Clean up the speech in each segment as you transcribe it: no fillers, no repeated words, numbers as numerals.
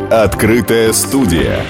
Открытая студия.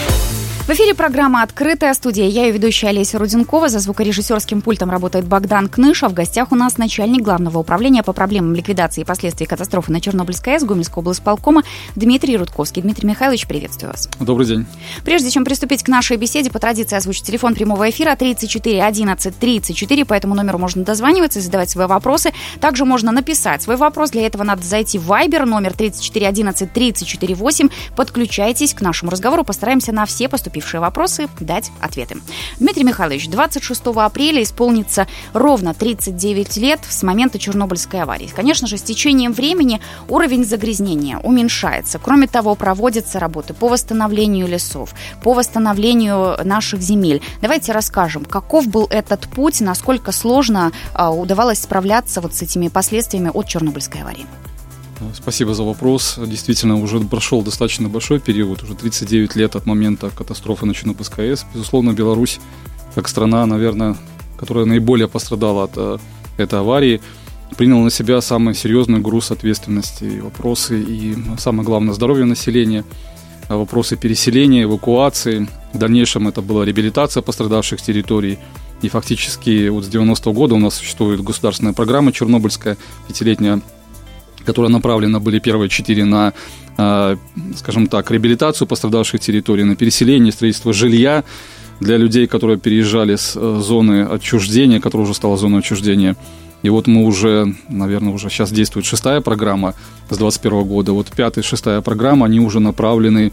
В эфире программа «Открытая студия». Я ее ведущая Олеся Руденкова. За звукорежиссерским пультом работает Богдан Кныш. А в гостях у нас начальник Главного управления по проблемам ликвидации и последствий катастрофы на Чернобыльской АЭС Гомельского облсполкома Дмитрий Рудковский. Дмитрий Михайлович, приветствую вас. Добрый день. Прежде чем приступить к нашей беседе, по традиции озвучу телефон прямого эфира 34 11 34. По этому номеру можно дозваниваться и задавать свои вопросы. Также можно написать свой вопрос. Для этого надо зайти в Viber, номер 34 11 34 8. Подключайтесь к нашему разговору. Постараемся на все поступившие вопросы дать ответы. Дмитрий Михайлович, 26 апреля исполнится ровно 39 лет с момента Чернобыльской аварии. Конечно же, с течением времени уровень загрязнения уменьшается. Кроме того, проводятся работы по восстановлению лесов, по восстановлению наших земель. Давайте расскажем, каков был этот путь, насколько сложно удавалось справляться вот с этими последствиями от Чернобыльской аварии. Спасибо за вопрос. Действительно, уже прошел достаточно большой период, уже 39 лет от момента катастрофы на Чернобыльской АЭС. Безусловно, Беларусь, как страна, наверное, которая наиболее пострадала от этой аварии, приняла на себя самый серьезный груз ответственности. И вопросы, и самое главное, здоровье населения, вопросы переселения, эвакуации. В дальнейшем это была реабилитация пострадавших территорий. И фактически вот с 90-го года у нас существует государственная программа «Чернобыльская», пятилетняя, которые направлены были первые 4 на, скажем так, реабилитацию пострадавших территорий, на переселение, строительство жилья для людей, которые переезжали с зоны отчуждения, которая уже стала зоной отчуждения. И вот мы уже, наверное, уже сейчас действует 6-я программа с 2021 года. Вот 5-я и 6-я программа, они уже направлены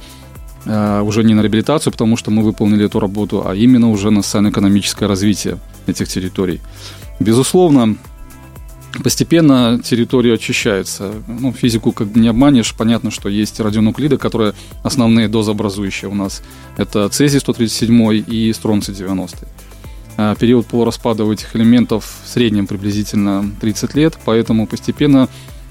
уже не на реабилитацию, потому что мы выполнили эту работу, а именно уже на социально-экономическое развитие этих территорий. Безусловно, постепенно территория очищается. Физику как бы не обманешь. Понятно, что есть радионуклиды, которые основные дозообразующие у нас. Это цезий-137 и стронций-90. Период полураспада у этих элементов в среднем приблизительно 30 лет, поэтому постепенно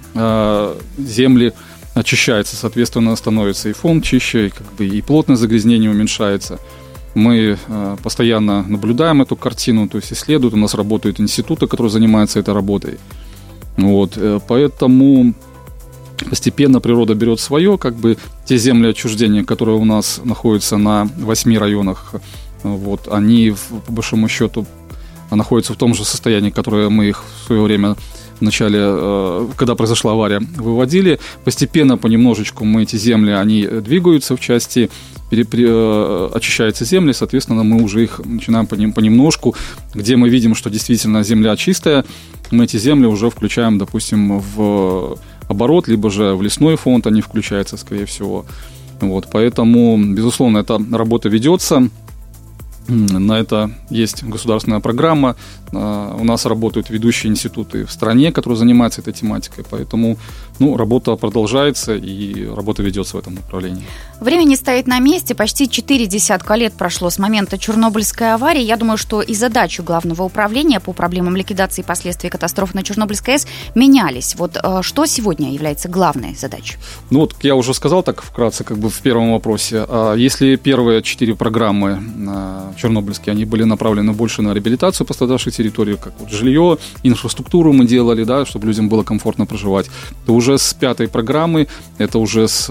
земли очищаются, соответственно, становится и фон чище, и плотность загрязнения уменьшается. Мы постоянно наблюдаем эту картину, то есть исследуют. У нас работают институты, которые занимаются этой работой. Вот, поэтому постепенно природа берет свое. Те земли отчуждения, которые у нас находятся на 8 районах, вот, они, по большому счету, находятся в том же состоянии, которое мы их в свое время в начале, когда произошла авария, выводили. Постепенно, понемножечку эти земли, они двигаются в части, очищаются земли, соответственно, мы уже их начинаем понемножку, где мы видим, что действительно земля чистая, мы эти земли уже включаем, допустим, в оборот, либо же в лесной фонд они включаются, скорее всего. Вот, поэтому, безусловно, эта работа ведется. На это есть государственная программа. У нас работают ведущие институты в стране, которые занимаются этой тематикой. Поэтому работа продолжается и работа ведется в этом направлении. Время не стоит на месте. Почти 4 десятка лет прошло с момента Чернобыльской аварии. Я думаю, что и задачи Главного управления по проблемам ликвидации последствий катастрофы на Чернобыльской АЭС менялись. Вот что сегодня является главной задачей? Я уже сказал так вкратце, в первом вопросе. Если первые 4 программы чернобыльские, они были направлены больше на реабилитацию пострадавших территорий, как жилье, инфраструктуру мы делали, да, чтобы людям было комфортно проживать, то уже с 5-й программы, это уже с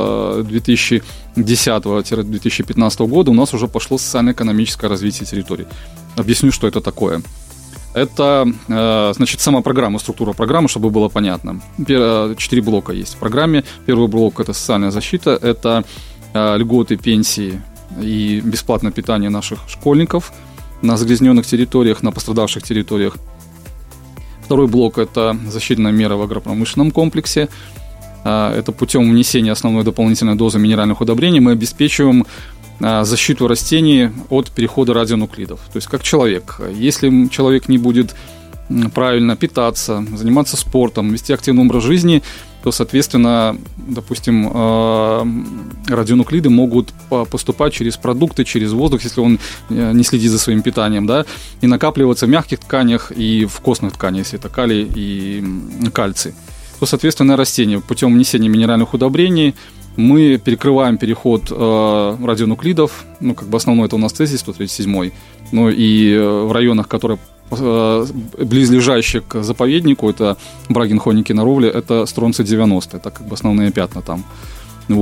2010-2015 года у нас уже пошло социально-экономическое развитие территорий. Объясню, что это такое. Это, сама программа, структура программы, чтобы было понятно. 4 блока есть в программе. Первый блок – это социальная защита, это льготы, пенсии и бесплатное питание наших школьников на загрязненных территориях, на пострадавших территориях. Второй блок – это защитные меры в агропромышленном комплексе. Это путем внесения основной дополнительной дозы минеральных удобрений мы обеспечиваем защиту растений от перехода радионуклидов. То есть как человек. Если человек не будет правильно питаться, заниматься спортом, вести активный образ жизни, то, соответственно, допустим, радионуклиды могут поступать через продукты, через воздух, если он не следит за своим питанием, да, и накапливаться в мягких тканях и в костных тканях, если это калий и кальций. То, соответственно, растения путем внесения минеральных удобрений мы перекрываем переход радионуклидов, основной это у нас цезий-137, и в районах, которые близлежащие к заповеднику, это Брагин, Хоники, Наровли, это стронций-90, это основные пятна там. Вот.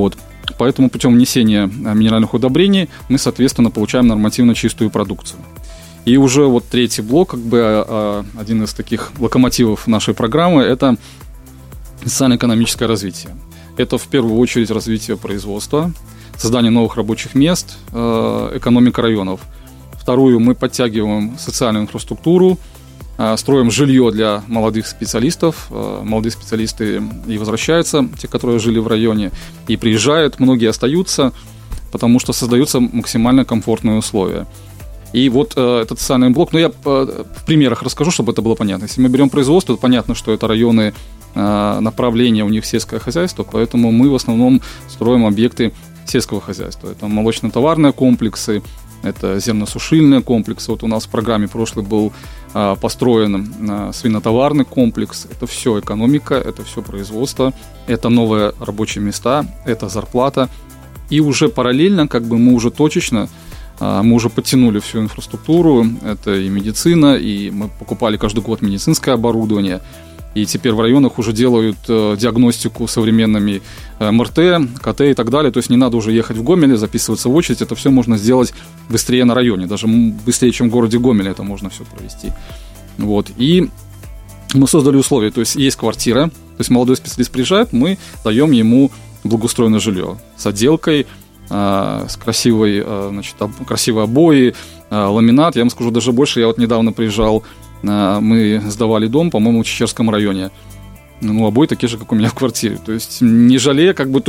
Поэтому путем внесения минеральных удобрений мы, соответственно, получаем нормативно чистую продукцию. И уже вот третий блок, как бы один из таких локомотивов нашей программы, это социально-экономическое развитие. Это в первую очередь развитие производства, создание новых рабочих мест, экономика районов. Вторую, мы подтягиваем социальную инфраструктуру, строим жилье для молодых специалистов. Молодые специалисты и возвращаются, те, которые жили в районе, и приезжают, многие остаются, потому что создаются максимально комфортные условия. И вот этот социальный блок, я в примерах расскажу, чтобы это было понятно. Если мы берем производство, то понятно, что это районы направления, у них сельское хозяйство, поэтому мы в основном строим объекты сельского хозяйства. Это молочно-товарные комплексы, это зерносушильные комплексы. Вот у нас в программе прошлый был построен свинотоварный комплекс. Это все экономика, это все производство, это новые рабочие места, это зарплата. И уже параллельно, как бы мы уже точечно, мы уже подтянули всю инфраструктуру, это и медицина, и мы покупали каждый год медицинское оборудование. И теперь в районах уже делают диагностику современными МРТ, КТ и так далее. То есть не надо уже ехать в Гомеле, записываться в очередь. Это все можно сделать быстрее на районе. Даже быстрее, чем в городе Гомеле это можно все провести. Вот. И мы создали условия. То есть есть квартира. То есть молодой специалист приезжает, мы даем ему благоустроенное жилье с отделкой, с красивой, красивые обои, ламинат. Я вам скажу даже больше. Я вот недавно приезжал, мы сдавали дом, по-моему, в Чечерском районе. Обои такие же, как у меня в квартире. То есть не жалея,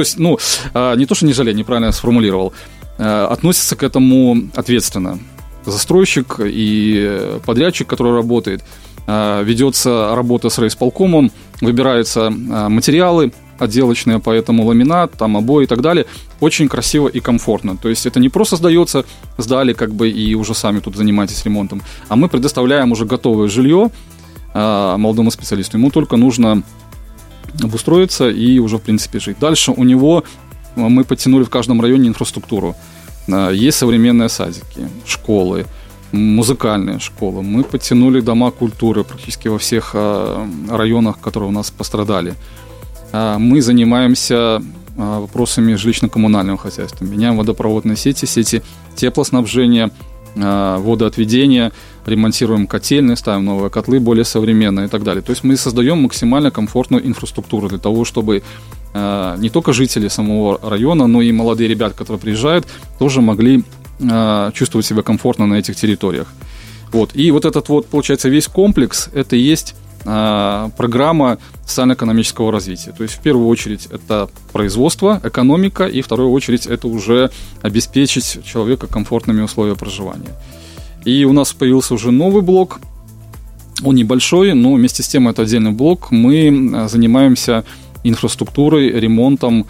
не то, что не жалея, неправильно я сформулировал, относится к этому ответственно. Застройщик и подрядчик, который работает, ведется работа с райисполкомом, выбираются материалы отделочные, поэтому ламинат, там обои и так далее. Очень красиво и комфортно. То есть это не просто сдается, сдали и уже сами тут занимаетесь ремонтом, а мы предоставляем уже готовое жилье молодому специалисту. Ему только нужно обустроиться и уже, в принципе, жить. Дальше у него мы подтянули в каждом районе инфраструктуру. Есть современные садики, школы, музыкальные школы. Мы подтянули дома культуры практически во всех районах, которые у нас пострадали. Мы занимаемся вопросами жилищно-коммунального хозяйства. Меняем водопроводные сети теплоснабжения, водоотведения, ремонтируем котельные, ставим новые котлы, более современные и так далее. То есть мы создаем максимально комфортную инфраструктуру для того, чтобы не только жители самого района, но и молодые ребята, которые приезжают, тоже могли чувствовать себя комфортно на этих территориях. Вот. И вот этот получается, весь комплекс, это и есть программа социально-экономического развития. То есть в первую очередь это производство, экономика, и в вторую очередь это уже обеспечить человека комфортными условиями проживания. И у нас появился уже новый блок, он небольшой, но вместе с тем это отдельный блок. Мы занимаемся инфраструктурой, ремонтом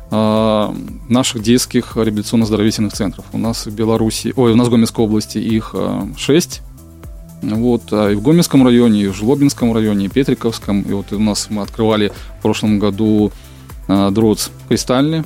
наших детских реабилитационно-оздоровительных центров. У нас в Гомельской области их 6. И в Гомельском районе, и в Жлобинском районе, и в Петриковском. И у нас мы открывали в прошлом году ДРОЦ Кристальный.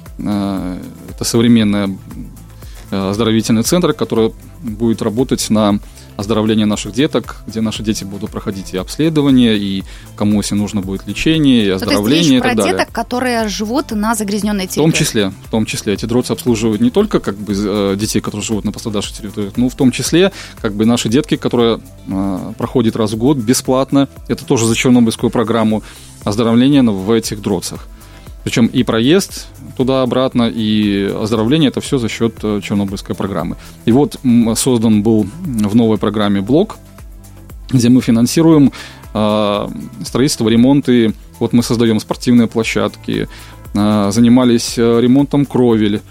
Это современный оздоровительный центр, который будет работать на оздоровление наших деток, где наши дети будут проходить и обследование, и кому, если нужно будет лечение, и оздоровление, и так далее. То есть деток, которые живут на загрязненной территории? В том числе. Эти ДРОЦ обслуживают не только детей, которые живут на пострадавших территориях, но в том числе наши детки, которые проходят раз в год бесплатно. Это тоже за чернобыльскую программу оздоровления в этих ДРОЦах. Причем и проезд туда-обратно, и оздоровление – это все за счет чернобыльской программы. И создан был в новой программе блок, где мы финансируем строительство, ремонты. Мы создаем спортивные площадки, занимались ремонтом кровель,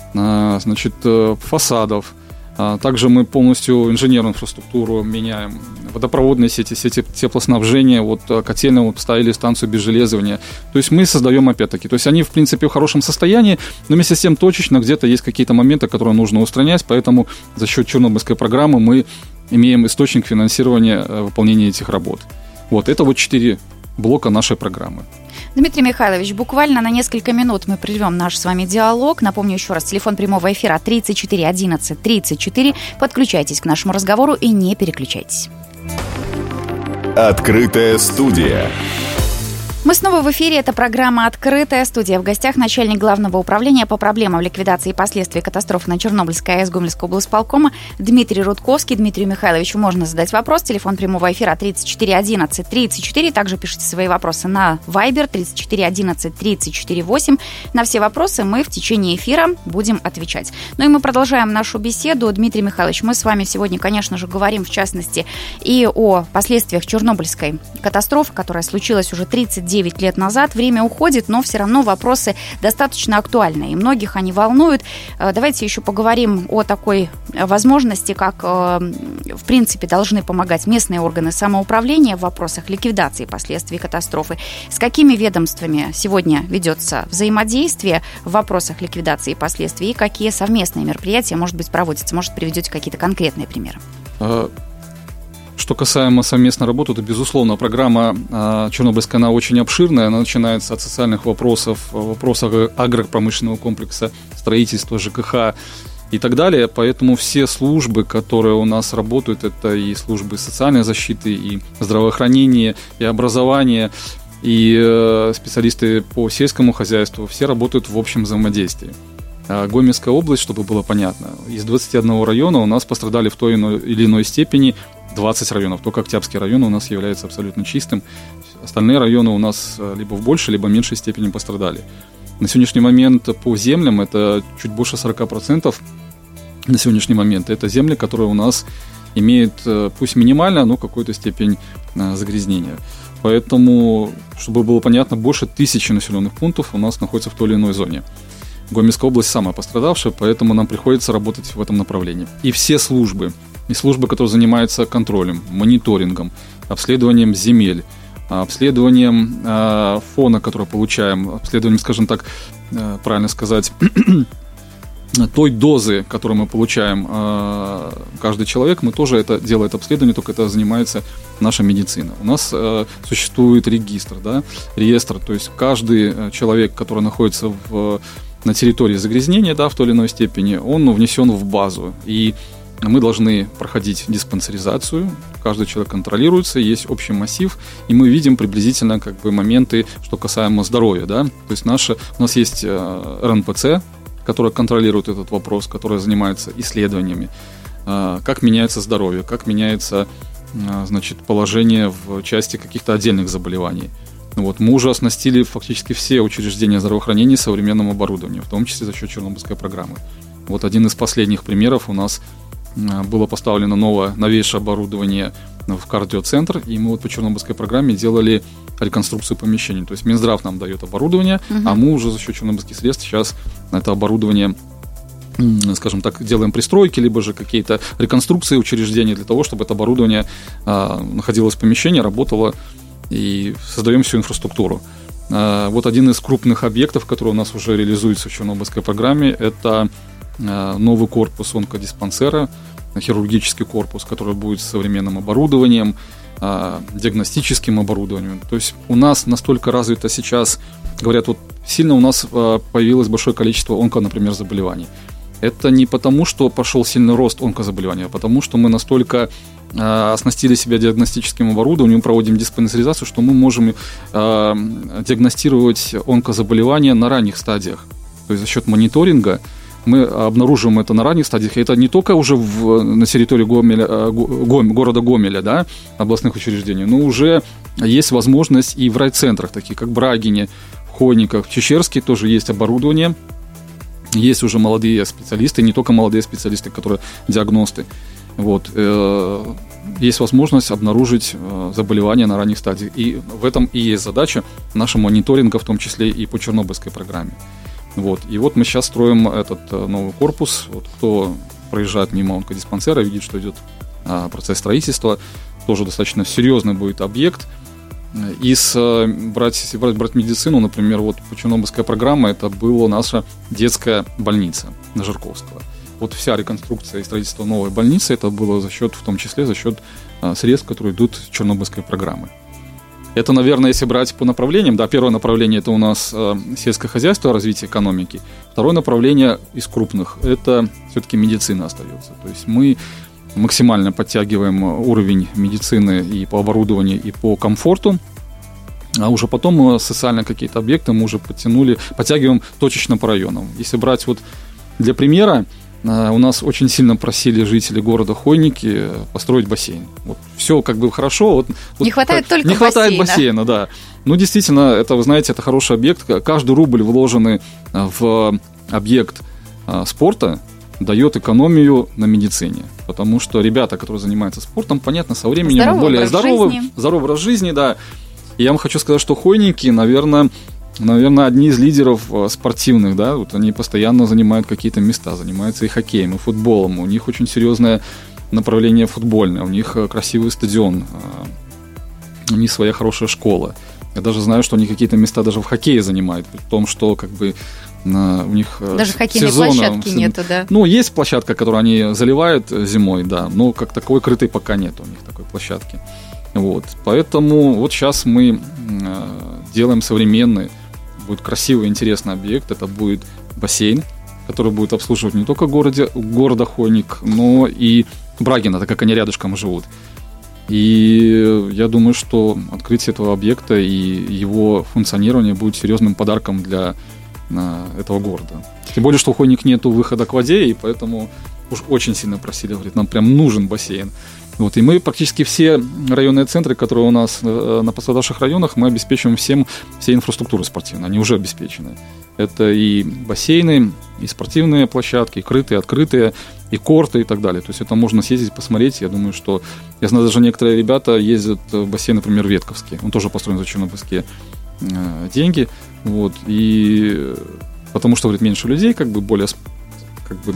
фасадов. Также мы полностью инженерную инфраструктуру меняем, водопроводные сети теплоснабжения, котельную ставили станцию обезжелезывания. То есть мы создаем опять-таки. То есть они, в принципе, в хорошем состоянии, но вместе с тем точечно где-то есть какие-то моменты, которые нужно устранять, поэтому за счет чернобыльской программы мы имеем источник финансирования выполнения этих работ. Это 4 блока нашей программы. Дмитрий Михайлович, буквально на несколько минут мы прервем наш с вами диалог. Напомню еще раз, телефон прямого эфира 34 11 34. Подключайтесь к нашему разговору и не переключайтесь. Открытая студия. Мы снова в эфире. Это программа «Открытая студия». В гостях начальник Главного управления по проблемам ликвидации и последствий катастрофы на Чернобыльской АЭС Гомельского облсполкома Дмитрий Рудковский. Дмитрию Михайловичу можно задать вопрос. Телефон прямого эфира 34 11 34. Также пишите свои вопросы на Viber 34 11 34 8. На все вопросы мы в течение эфира будем отвечать. Ну и мы продолжаем нашу беседу. Дмитрий Михайлович, мы с вами сегодня, конечно же, говорим в частности и о последствиях Чернобыльской катастрофы, которая случилась уже 39 лет назад. Время уходит, но все равно вопросы достаточно актуальны, и многих они волнуют. Давайте еще поговорим о такой возможности, как, в принципе, должны помогать местные органы самоуправления в вопросах ликвидации последствий катастрофы. С какими ведомствами сегодня ведется взаимодействие в вопросах ликвидации последствий, и какие совместные мероприятия, может быть, проводятся? Может, приведете какие-то конкретные примеры? Что касаемо совместной работы, то, безусловно, программа Чернобыльская, она очень обширная. Она начинается от социальных вопросов, вопросов агропромышленного комплекса, строительства, ЖКХ и так далее. Поэтому все службы, которые у нас работают, это и службы социальной защиты, и здравоохранения, и образования, и специалисты по сельскому хозяйству, все работают в общем взаимодействии. Гомельская область, чтобы было понятно, из 21 района у нас пострадали в той или иной степени 20 районов. Только Октябрьский район у нас является абсолютно чистым. Остальные районы у нас либо в большей, либо в меньшей степени пострадали. На сегодняшний момент по землям это чуть больше 40%. На сегодняшний момент это земли, которые у нас имеют, пусть минимально, но какую-то степень загрязнения. Поэтому, чтобы было понятно, больше 1000 населенных пунктов у нас находится в той или иной зоне. Гомельская область самая пострадавшая, поэтому нам приходится работать в этом направлении. И все службы, и службы, которые занимаются контролем, мониторингом, обследованием земель, обследованием фона, который получаем, обследованием, скажем так, правильно сказать, той дозы, которую мы получаем каждый человек, мы тоже это делаем обследование, только это занимается наша медицина. У нас существует регистр, да, реестр, то есть каждый человек, который находится на территории загрязнения, да, в той или иной степени, он внесен в базу. И мы должны проходить диспансеризацию, каждый человек контролируется, есть общий массив, и мы видим приблизительно моменты, что касаемо здоровья. Да? То есть у нас есть РНПЦ, которая контролирует этот вопрос, которая занимается исследованиями, как меняется здоровье, как меняется положение в части каких-то отдельных заболеваний. Мы уже оснастили фактически все учреждения здравоохранения современным оборудованием, в том числе за счет Чернобыльской программы. Один из последних примеров: у нас было поставлено новейшее оборудование в кардиоцентр, и мы по Чернобыльской программе делали реконструкцию помещений. То есть Минздрав нам дает оборудование, а мы уже за счет чернобыльских средств сейчас это оборудование, скажем так, делаем пристройки, либо же какие-то реконструкции учреждений для того, чтобы это оборудование находилось в помещении, работало, и создаем всю инфраструктуру. Один из крупных объектов, который у нас уже реализуется в Чернобыльской программе, это новый корпус онкодиспансера, хирургический корпус, который будет с современным оборудованием, диагностическим оборудованием. То есть у нас настолько развито сейчас, говорят, сильно у нас появилось большое количество например, заболеваний. Это не потому, что пошел сильный рост онкозаболеваний, а потому, что мы настолько оснастили себя диагностическим оборудованием, проводим диспансеризацию, что мы можем диагностировать онкозаболевания на ранних стадиях. То есть за счет мониторинга мы обнаруживаем это на ранних стадиях. И это не только уже на территории города Гомеля, да, областных учреждений, но уже есть возможность и в райцентрах, таких как Брагине, в Хойниках, в Чечерске тоже есть оборудование. Есть уже молодые специалисты, не только молодые специалисты, которые диагносты. Есть возможность обнаружить заболевания на ранних стадиях. И в этом и есть задача нашего мониторинга, в том числе и по Чернобыльской программе. И мы сейчас строим этот новый корпус. Кто проезжает мимо онкодиспансера, видит, что идет процесс строительства. Тоже достаточно серьезный будет объект. Если брать медицину, например, по Чернобыльской программе, это была наша детская больница на Жирковского. Вся реконструкция и строительство новой больницы, это было в том числе за счет средств, которые идут с Чернобыльской программы. Это, наверное, если брать по направлениям, да, первое направление – это у нас сельское хозяйство, развитие экономики. Второе направление из крупных – это все-таки медицина остается. То есть мы максимально подтягиваем уровень медицины и по оборудованию, и по комфорту. А уже потом социальные какие-то объекты мы уже подтягиваем точечно по районам. Если брать вот для примера, у нас очень сильно просили жители города Хойники построить бассейн. Вот все как бы хорошо. Не хватает только не хватает бассейна, да. Ну, действительно, это, вы знаете, это хороший объект. Каждый рубль, вложенный в объект спорта, дает экономию на медицине. Потому что ребята, которые занимаются спортом, понятно, со временем более здоровый образ жизни, да. И я вам хочу сказать, что Хойники, наверное, одни из лидеров спортивных, да, вот они постоянно занимают какие-то места, занимаются и хоккеем, и футболом, у них очень серьезное направление футбольное, у них красивый стадион, у них своя хорошая школа. Я даже знаю, что они какие-то места даже в хоккее занимают, при том, что как бы у них даже хоккейной площадки нету, да? Ну, есть площадка, которую они заливают зимой, да, но как такой крытой пока нет у них такой площадки. Вот, поэтому вот сейчас мы делаем современный, будет красивый, интересный объект. Это будет бассейн, который будет обслуживать не только города Хойник, но и Брагина, так как они рядышком живут. И я думаю, что открытие этого объекта и его функционирование будет серьезным подарком для этого города. Тем более, что у Хойник нету выхода к воде, и поэтому уж очень сильно просили, говорит, нам прям нужен бассейн. Вот, и мы практически все районные центры, которые у нас на пострадавших районах, мы обеспечиваем все инфраструктуры спортивные, они уже обеспечены. Это и бассейны, и спортивные площадки, и крытые, открытые, и корты и так далее. То есть это можно съездить, посмотреть. Я думаю, что... Я знаю, даже некоторые ребята ездят в бассейн, например, Ветковский. Он тоже построен за чернобыльские деньги. Вот, и потому что, говорит, меньше людей, как бы более... Как бы,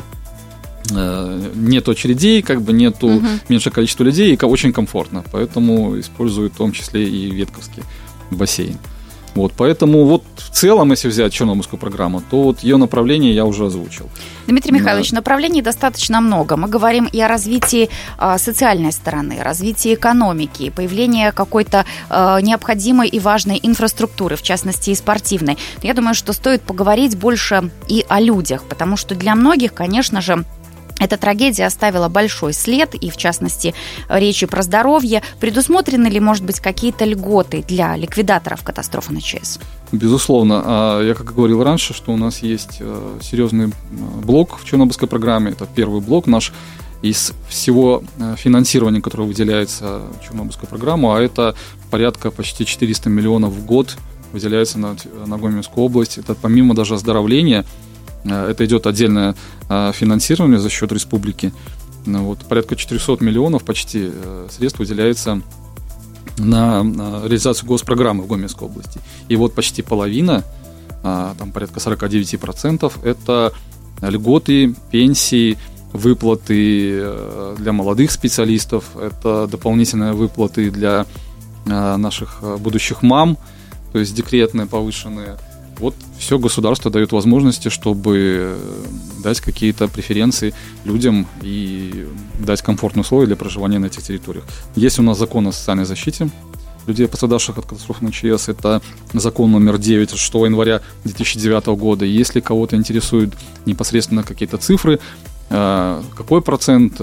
нет очередей, как бы нету меньшее количество людей, и очень комфортно. Поэтому используют в том числе и Ветковский бассейн. Вот, поэтому вот в целом, если взять чернобыльскую программу, то вот ее направление я уже озвучил. Дмитрий Михайлович, направлений достаточно много. Мы говорим и о развитии социальной стороны, развитии экономики, появлении какой-то необходимой и важной инфраструктуры, в частности и спортивной. Я думаю, что стоит поговорить больше и о людях, потому что для многих, конечно же, эта трагедия оставила большой след, и, в частности, речи про здоровье. Предусмотрены ли, может быть, какие-то льготы для ликвидаторов катастрофы на ЧАЭС? Безусловно. Я, как говорил раньше, что у нас есть серьезный блок в чернобыльской программе. Это первый блок наш из всего финансирования, которое выделяется в чернобыльскую программу, а это порядка почти 400 миллионов в год выделяется на Гомельскую область. Это помимо даже оздоровления, это идет отдельное финансирование за счет республики. Вот, порядка 400 миллионов почти средств выделяется на реализацию госпрограммы в Гомельской области. И вот почти половина, там порядка 49%, это льготы, пенсии, выплаты для молодых специалистов, это дополнительные выплаты для наших будущих мам, то есть декретные повышенные. Вот все государство дает возможности, чтобы дать какие-то преференции людям и дать комфортные условия для проживания на этих территориях. Есть у нас закон о социальной защите людей, пострадавших от катастрофы на ЧАЭС. Это закон номер 9 от 6 января 2009 года. Если кого-то интересуют непосредственно какие-то цифры, какой процент,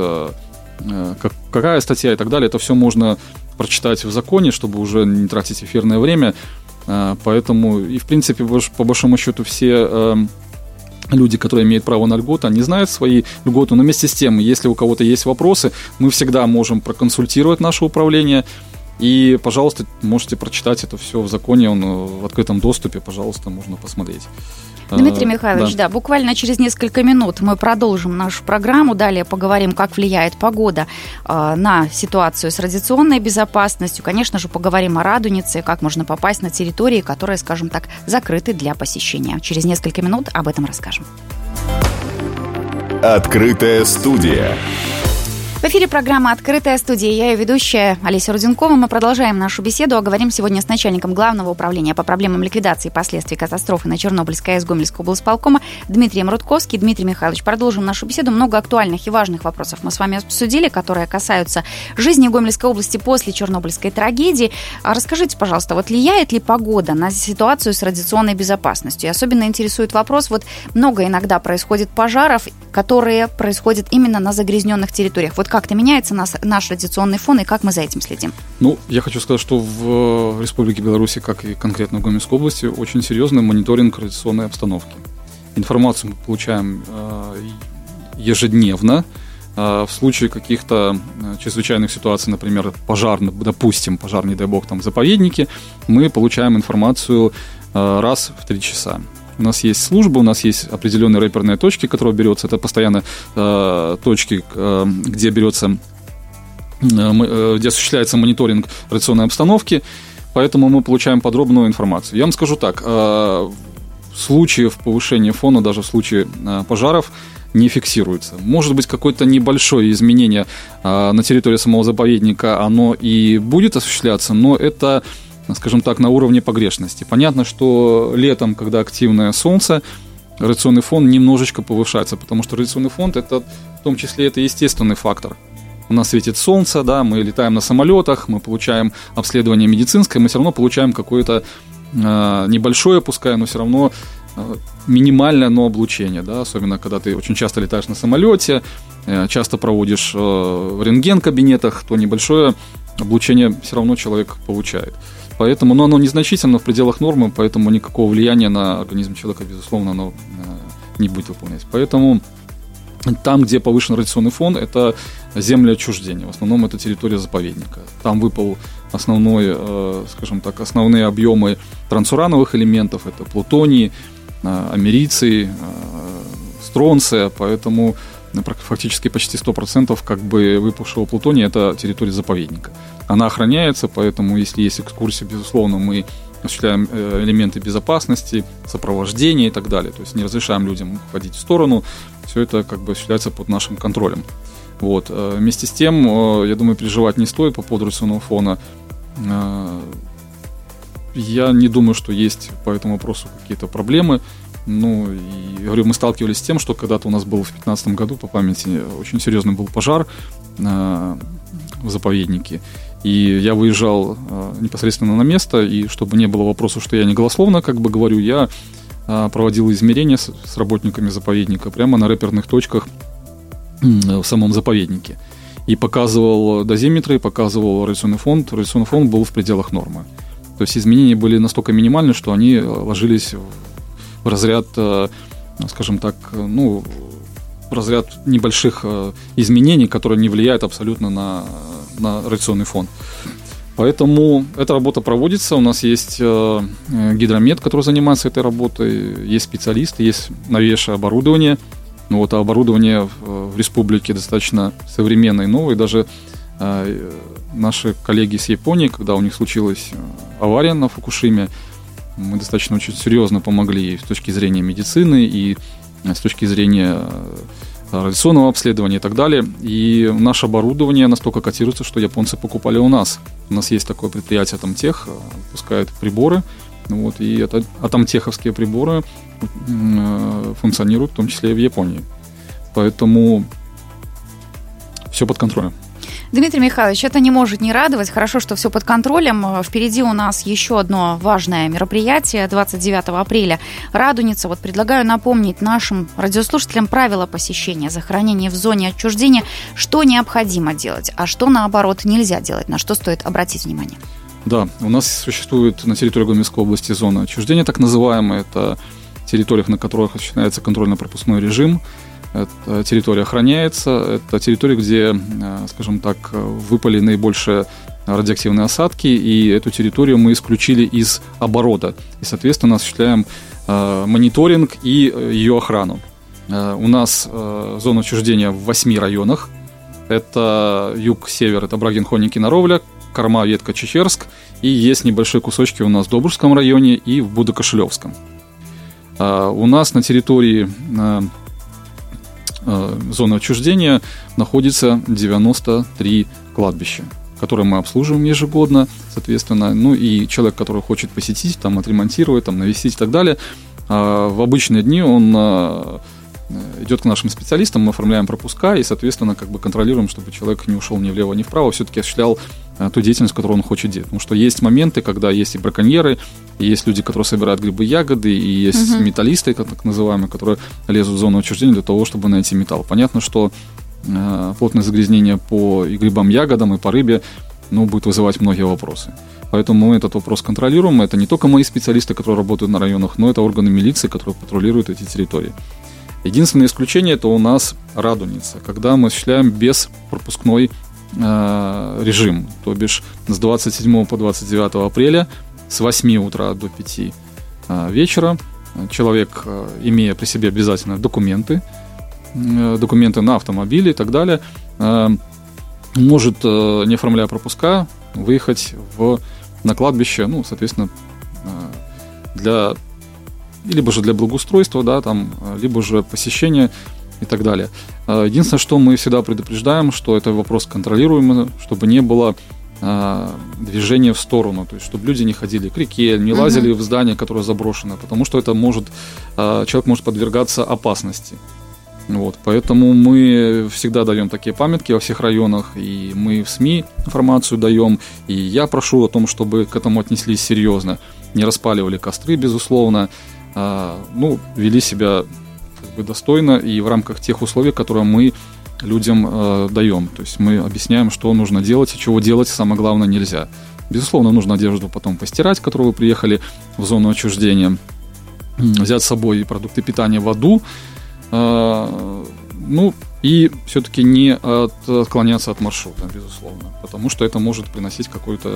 какая статья и так далее, это все можно прочитать в законе, чтобы уже не тратить эфирное время. Поэтому, и в принципе, по большому счету, все люди, которые имеют право на льготы, они знают свои льготы, но вместе с тем, если у кого-то есть вопросы, мы всегда можем проконсультировать наше управление. И, пожалуйста, можете прочитать это все в законе, он в открытом доступе, пожалуйста, можно посмотреть. Дмитрий Михайлович, да, буквально через несколько минут мы продолжим нашу программу. Далее поговорим, как влияет погода на ситуацию с радиационной безопасностью. Конечно же, поговорим о Радунице, как можно попасть на территории, которые, скажем так, закрыты для посещения. Через несколько минут об этом расскажем. Открытая студия. В эфире программа «Открытая студия». Я ее ведущая Олеся Руденкова. Мы продолжаем нашу беседу. Говорим сегодня с начальником Главного управления по проблемам ликвидации последствий катастрофы на Чернобыльской АЭС Гомельского облсполкома Дмитрием Рудковским. Дмитрий Михайлович, продолжим нашу беседу. Много актуальных и важных вопросов мы с вами обсудили, которые касаются жизни Гомельской области после Чернобыльской трагедии. Расскажите, пожалуйста, вот влияет ли погода на ситуацию с радиационной безопасностью? И особенно интересует вопрос, вот много иногда происходит пожаров, которые происходят именно на загрязненных территориях. Вот как-то меняется наш радиационный фон, и как мы за этим следим? Ну, я хочу сказать, что в Республике Беларусь, как и конкретно в Гомельской области, очень серьезный мониторинг радиационной обстановки. Информацию мы получаем ежедневно. В случае каких-то чрезвычайных ситуаций, например, пожар, не дай бог, там, в заповеднике, мы получаем информацию раз в 3 часа. У нас есть служба, у нас есть определенные рэперные точки, которые берутся. Это постоянно точки, где осуществляется мониторинг радиационной обстановки, поэтому мы получаем подробную информацию. Я вам скажу так, случаев повышения фона, даже в случае пожаров, не фиксируется. Может быть, какое-то небольшое изменение на территории самого заповедника, оно и будет осуществляться, но это, скажем так, на уровне погрешности. Понятно, что летом, когда активное солнце, радиационный фон немножечко повышается, потому что радиационный фон, это в том числе это естественный фактор. У нас светит солнце, да, мы летаем на самолетах, мы получаем обследование медицинское, мы все равно получаем какое-то небольшое, пускай, но все равно минимальное, но облучение, да, особенно когда ты очень часто летаешь на самолете, часто проводишь в рентген-кабинетах, то небольшое облучение все равно человек получает. Поэтому, но оно незначительно, в пределах нормы, поэтому никакого влияния на организм человека, безусловно, оно не будет выполнять. Поэтому там, где повышен радиационный фон, это земли отчуждения. В основном это территория заповедника. Там выпал основные объемы трансурановых элементов. Это плутоний, америций, стронция. Поэтому фактически почти 100% как бы выпавшего плутония – это территория заповедника. Она охраняется, поэтому если есть экскурсия, безусловно, мы осуществляем элементы безопасности, сопровождения и так далее. То есть не разрешаем людям ходить в сторону. Все это как бы осуществляется под нашим контролем. Вот. Вместе с тем, я думаю, переживать не стоит по поводу радиационного фона. Я не думаю, что есть по этому вопросу какие-то проблемы. Ну, и, говорю, мы сталкивались с тем, что когда-то у нас был в 2015 году, по памяти, очень серьезный был пожар в заповеднике. И я выезжал непосредственно на место, и чтобы не было вопросов, что я не голословно как бы говорю, я проводил измерения с работниками заповедника прямо на рэперных точках в самом заповеднике. И показывал дозиметры, показывал радиационный фон. Радиационный фон был в пределах нормы. То есть изменения были настолько минимальны, что они ложились в разряд, скажем так, в разряд небольших изменений, которые не влияют абсолютно на радиационный фон. Поэтому эта работа проводится. У нас есть гидромет, который занимается этой работой, есть специалисты, есть новейшее оборудование. А оборудование в республике достаточно современное и новое. Даже наши коллеги с Японии, когда у них случилась авария на Фукушиме, мы достаточно очень серьезно помогли с точки зрения медицины и с точки зрения радиационного обследования и так далее. И наше оборудование настолько котируется, что японцы покупали у нас. У нас есть такое предприятие Атомтех, выпускает приборы. И атомтеховские приборы функционируют в том числе и в Японии. Поэтому все под контролем. Дмитрий Михайлович, это не может не радовать. Хорошо, что все под контролем. Впереди у нас еще одно важное мероприятие 29 апреля. Радуница. Предлагаю напомнить нашим радиослушателям правила посещения захоронений в зоне отчуждения. Что необходимо делать, а что, наоборот, нельзя делать, на что стоит обратить внимание. Да, у нас существует на территории Гомельской области зона отчуждения, так называемая. Это территория, на которых осуществляется контрольно-пропускной режим. Эта территория охраняется. Это территория, где, скажем так, выпали наибольшие радиоактивные осадки, и эту территорию мы исключили из оборота. И, соответственно, осуществляем мониторинг и ее охрану. У нас зона отчуждения в 8 районах. Это юг-север, это Брагин, Хоник и Наровля, Корма, Ветка, Чечерск. И есть небольшие кусочки у нас в Добружском районе и в Будокошелевском. У нас на территории зоны отчуждения находится 93 кладбища, которые мы обслуживаем ежегодно, соответственно. И человек, который хочет посетить, отремонтировать, навестить и так далее, в обычные дни он идет к нашим специалистам, мы оформляем пропуска и, соответственно, контролируем, чтобы человек не ушел ни влево, ни вправо, все-таки осуществлял ту деятельность, которую он хочет делать. Потому что есть моменты, когда есть и браконьеры, и есть люди, которые собирают грибы, ягоды, и есть металлисты, так называемые, которые лезут в зону отчуждения для того, чтобы найти металл. Понятно, что плотное загрязнение по и грибам, ягодам, и по рыбе, будет вызывать многие вопросы. Поэтому мы этот вопрос контролируем. Это не только мои специалисты, которые работают на районах, но это органы милиции, которые патрулируют эти территории. Единственное исключение – это у нас Радуница, когда мы осуществляем беспропускной режим, то бишь с 27 по 29 апреля с 8 утра до 5 вечера человек, имея при себе обязательно документы на автомобиле и так далее, может, не оформляя пропуска, выехать на кладбище, соответственно, либо же для благоустройства, да, либо же посещения и так далее. Единственное, что мы всегда предупреждаем, что это вопрос контролируемый, чтобы не было движения в сторону, то есть чтобы люди не ходили к реке, не лазили в здание, которое заброшено, потому что человек может подвергаться опасности. Поэтому мы всегда даем такие памятки во всех районах, и мы в СМИ информацию даем, и я прошу о том, чтобы к этому отнеслись серьезно, не распаливали костры, безусловно, вели себя достойно и в рамках тех условий, которые мы людям даем. То есть мы объясняем, что нужно делать и чего делать, самое главное, нельзя. Безусловно, нужно одежду потом постирать, которую вы приехали в зону отчуждения, взять с собой продукты питания, воду, и все-таки не отклоняться от маршрута, безусловно, потому что это может приносить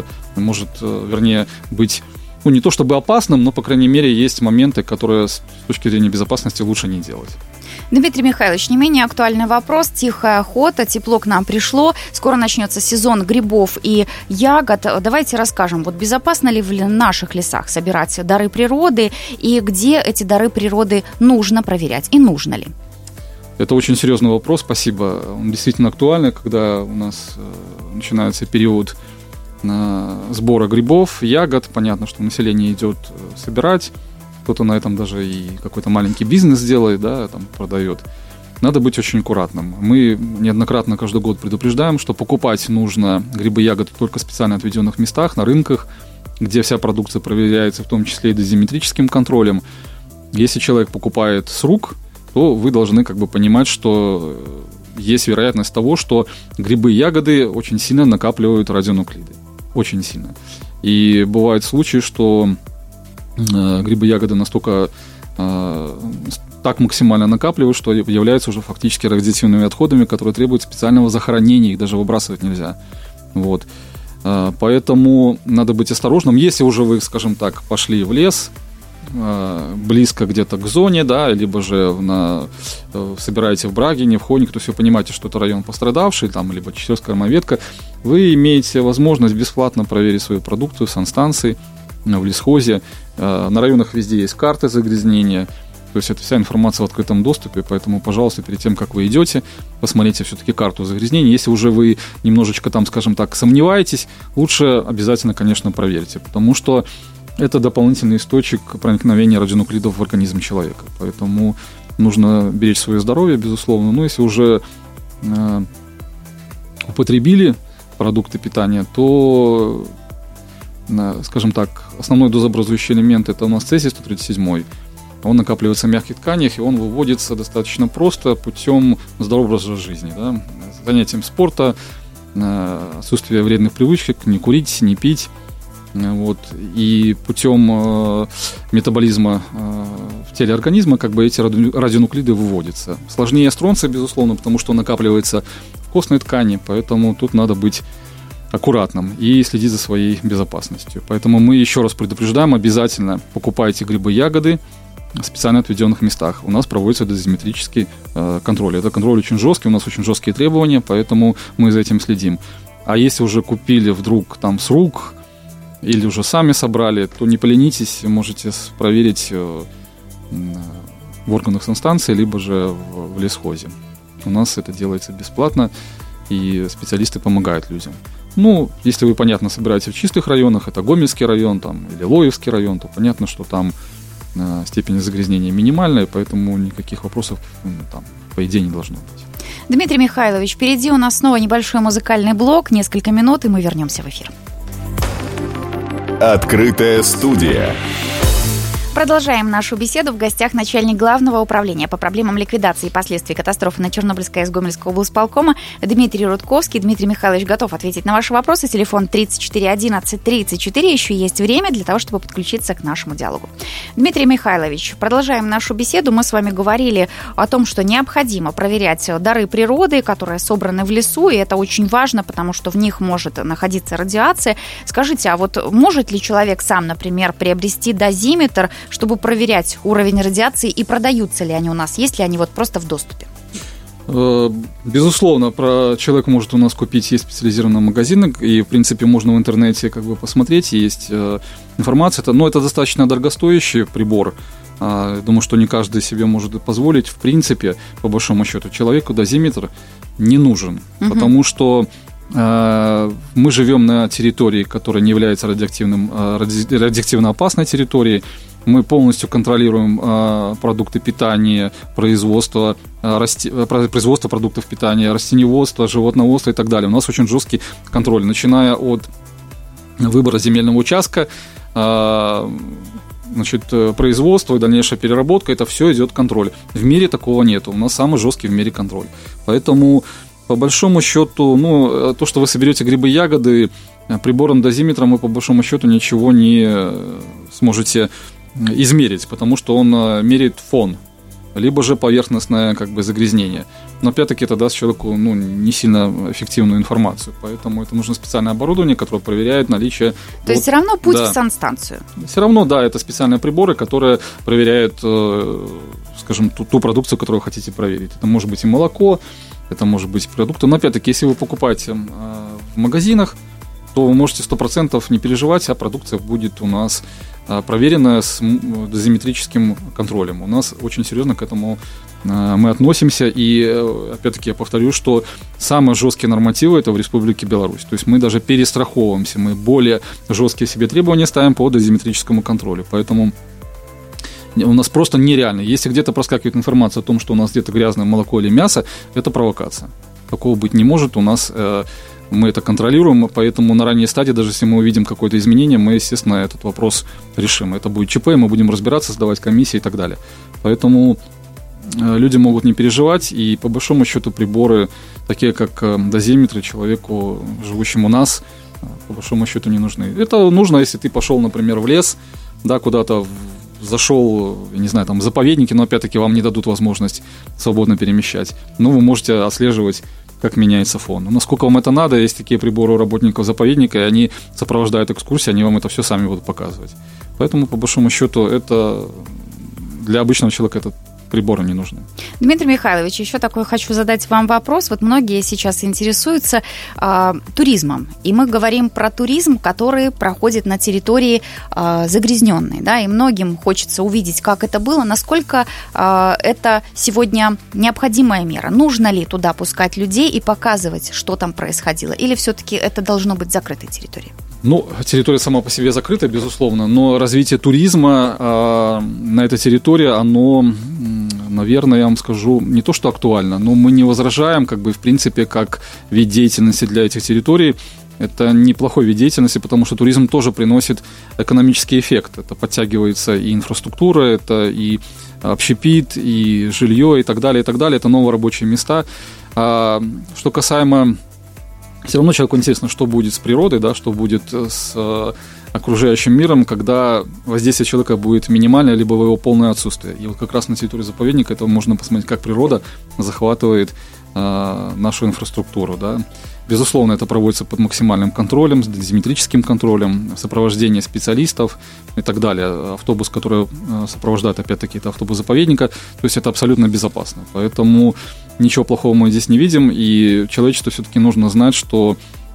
быть, не то чтобы опасным, но, по крайней мере, есть моменты, которые с точки зрения безопасности лучше не делать. Дмитрий Михайлович, не менее актуальный вопрос. Тихая охота, тепло к нам пришло, скоро начнется сезон грибов и ягод. Давайте расскажем, безопасно ли в наших лесах собирать дары природы и где эти дары природы нужно проверять и нужно ли? Это очень серьезный вопрос, спасибо. Он действительно актуальный, когда у нас начинается период сбора грибов, ягод. Понятно, что население идет собирать. Кто-то на этом даже и какой-то маленький бизнес делает, продает. Надо быть очень аккуратным. Мы неоднократно каждый год предупреждаем, что покупать нужно грибы и ягоды только в специально отведенных местах, на рынках, где вся продукция проверяется, в том числе и дозиметрическим контролем. Если человек покупает с рук, то вы должны понимать, что есть вероятность того, что грибы и ягоды очень сильно накапливают радионуклиды. Очень сильно. И бывают случаи, что грибы и ягоды настолько так максимально накапливают, что являются уже фактически радиоактивными отходами, которые требуют специального захоронения, их даже выбрасывать нельзя. Поэтому надо быть осторожным. Если уже вы, скажем так, пошли в лес, близко где-то к зоне, либо же собираете в Брагине, в Хонике, то есть вы понимаете, что это район пострадавший, либо Чечерская ветка, вы имеете возможность бесплатно проверить свою продукцию в санстанции, в лесхозе. На районах везде есть карты загрязнения, то есть это вся информация в открытом доступе, поэтому, пожалуйста, перед тем, как вы идете, посмотрите все-таки карту загрязнения. Если уже вы немножечко скажем так, сомневаетесь, лучше обязательно, конечно, проверьте, потому что это дополнительный источник проникновения радионуклидов в организм человека. Поэтому нужно беречь свое здоровье, безусловно. Но если уже употребили продукты питания, то, скажем так, основной дозообразующий элемент – это у нас цезий-137. Он накапливается в мягких тканях, и он выводится достаточно просто путем здорового образа жизни. Занятием спорта, отсутствие вредных привычек, не курить, не пить. И путем метаболизма в теле организма эти радионуклиды выводятся. Сложнее стронция, безусловно, потому что он накапливается в костной ткани, поэтому тут надо быть аккуратным и следить за своей безопасностью. Поэтому мы еще раз предупреждаем, обязательно покупайте грибы и ягоды в специально отведенных местах. У нас проводится дозиметрический контроль. Это контроль очень жесткий, у нас очень жесткие требования, поэтому мы за этим следим. А если уже купили вдруг с рук или уже сами собрали, то не поленитесь, можете проверить в органах санстанции, либо же в лесхозе. У нас это делается бесплатно, и специалисты помогают людям. Если вы, понятно, собираете в чистых районах, это Гомельский район или Лоевский район, то понятно, что там степень загрязнения минимальная, поэтому никаких вопросов по идее не должно быть. Дмитрий Михайлович, впереди у нас снова небольшой музыкальный блок, несколько минут, и мы вернемся в эфир. Открытая студия. Продолжаем нашу беседу. В гостях начальник Главного управления по проблемам ликвидации и последствий катастрофы на Чернобыльской АЭС Гомельского облсполкома Дмитрий Рудковский. Дмитрий Михайлович готов ответить на ваши вопросы. Телефон 34 11 34. Еще есть время для того, чтобы подключиться к нашему диалогу. Дмитрий Михайлович, продолжаем нашу беседу. Мы с вами говорили о том, что необходимо проверять дары природы, которые собраны в лесу, и это очень важно, потому что в них может находиться радиация. Скажите, а вот может ли человек сам, например, приобрести дозиметр, чтобы проверять уровень радиации, и продаются ли они у нас, есть ли они вот просто в доступе? Безусловно, человек может у нас купить, есть специализированные магазины, и, в принципе, можно в интернете посмотреть, есть информация. Это достаточно дорогостоящий прибор. Думаю, что не каждый себе может позволить. В принципе, по большому счету, человеку дозиметр не нужен, потому что мы живем на территории, которая не является радиоактивно опасной территорией. Мы полностью контролируем продукты питания, производство продуктов питания, растениеводство, животноводство и так далее. У нас очень жесткий контроль, начиная от выбора земельного участка, производство и дальнейшая переработка, это все идет контроль. В мире такого нет. У нас самый жесткий в мире контроль. Поэтому, по большому счету, то, что вы соберете грибы, ягоды, прибором-дозиметром вы, по большому счету, ничего не сможете измерить, потому что он меряет фон, либо же поверхностное загрязнение. Но опять-таки это даст человеку не сильно эффективную информацию. Поэтому это нужно специальное оборудование, которое проверяет наличие... То есть все равно путь в санстанцию? Все равно, да, это специальные приборы, которые проверяют, скажем, ту продукцию, которую вы хотите проверить. Это может быть и молоко, это может быть продукты. Но опять-таки, если вы покупаете в магазинах, то вы можете 100% не переживать, а продукция будет у нас проверенная с дозиметрическим контролем. У нас очень серьезно к этому мы относимся. И, опять-таки, я повторю, что самые жесткие нормативы – это в Республике Беларусь. То есть мы даже перестраховываемся, мы более жесткие себе требования ставим по дозиметрическому контролю. Поэтому у нас просто нереально. Если где-то проскакивает информация о том, что у нас где-то грязное молоко или мясо, это провокация. Такого быть не может. У нас мы это контролируем, поэтому на ранней стадии, даже если мы увидим какое-то изменение, мы, естественно, этот вопрос решим. Это будет ЧП, мы будем разбираться, сдавать комиссии и так далее. Поэтому люди могут не переживать, и по большому счету приборы, такие как дозиметры, человеку, живущему у нас, по большому счету не нужны. Это нужно, если ты пошел, например, в лес, да, куда-то зашел, не знаю, в заповедники, но опять-таки вам не дадут возможность свободно перемещать. Но вы можете отслеживать, как меняется фон. Насколько вам это надо, есть такие приборы у работников заповедника, и они сопровождают экскурсии, они вам это все сами будут показывать. Поэтому, по большому счету, это для обычного человека это приборы не нужны. Дмитрий Михайлович, еще такой хочу задать вам вопрос. Вот многие сейчас интересуются туризмом, и мы говорим про туризм, который проходит на территории загрязненной, да, и многим хочется увидеть, как это было, насколько это сегодня необходимая мера. Нужно ли туда пускать людей и показывать, что там происходило, или все-таки это должно быть закрытой территорией? Территория сама по себе закрыта, безусловно, но развитие туризма на этой территории, оно, наверное, я вам скажу, не то что актуально, но мы не возражаем, в принципе, как вид деятельности для этих территорий. Это неплохой вид деятельности, потому что туризм тоже приносит экономический эффект. Это подтягивается и инфраструктура, это и общепит, и жилье, и так далее, и так далее. Это новые рабочие места. Что касаемо... Все равно человеку интересно, что будет с природой, да, что будет с окружающим миром, когда воздействие человека будет минимальное, либо его полное отсутствие. И вот как раз на территории заповедника это можно посмотреть, как природа захватывает нашу инфраструктуру. Да. Безусловно, это проводится под максимальным контролем, с дозиметрическим контролем, сопровождение специалистов и так далее. Автобус, который сопровождает, опять-таки, это автобус заповедника, то есть это абсолютно безопасно. Поэтому ничего плохого мы здесь не видим, и человечеству все-таки нужно знать, что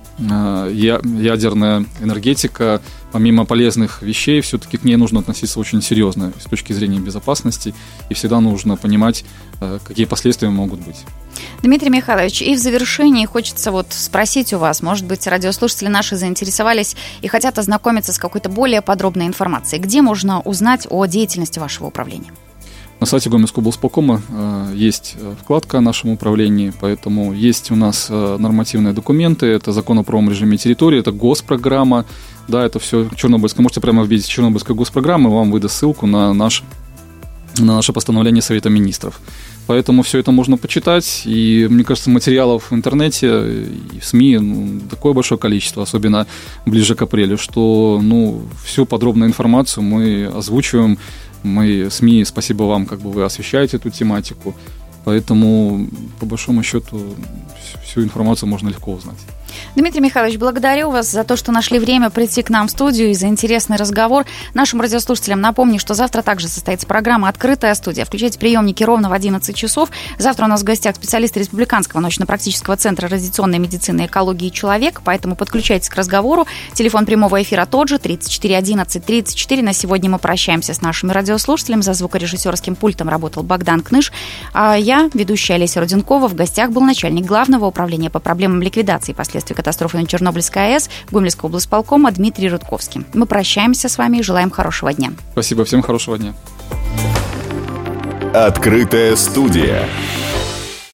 ядерная энергетика, помимо полезных вещей, все-таки к ней нужно относиться очень серьезно с точки зрения безопасности, и всегда нужно понимать, какие последствия могут быть. Дмитрий Михайлович, и в завершении хочется спросить у вас, может быть, радиослушатели наши заинтересовались и хотят ознакомиться с какой-то более подробной информацией. Где можно узнать о деятельности вашего управления? На сайте Гомельского облсполкома есть вкладка о нашем управлении, поэтому есть у нас нормативные документы, это закон о правовом режиме территории, это госпрограмма, Да, это все Чернобыльская. Можете прямо вбить Чернобыльская госпрограмма, вам выдаст ссылку на наше постановление Совета Министров. Поэтому все это можно почитать, и, мне кажется, материалов в интернете и в СМИ такое большое количество, особенно ближе к апрелю, что всю подробную информацию мы озвучиваем. Мы, СМИ, спасибо вам, вы освещаете эту тематику, поэтому, по большому счету, всю информацию можно легко узнать. Дмитрий Михайлович, благодарю вас за то, что нашли время прийти к нам в студию и за интересный разговор. Нашим радиослушателям напомню, что завтра также состоится программа «Открытая студия». Включайте приемники ровно в 11 часов. Завтра у нас в гостях специалисты Республиканского научно-практического центра радиационной медицины, экологии и человека, поэтому подключайтесь к разговору. Телефон прямого эфира тот же, 34 11 34. На сегодня мы прощаемся с нашими радиослушателями. За звукорежиссерским пультом работал Богдан Кныш. А я, ведущая Олеся Руденкова, в гостях был начальник Главного управления по проблемам ликвидации последствий катастрофы на Чернобыльской АЭС Гомельского облсполкома Дмитрий Рудковский. Мы прощаемся с вами и желаем хорошего дня. Спасибо, всем хорошего дня. Открытая студия.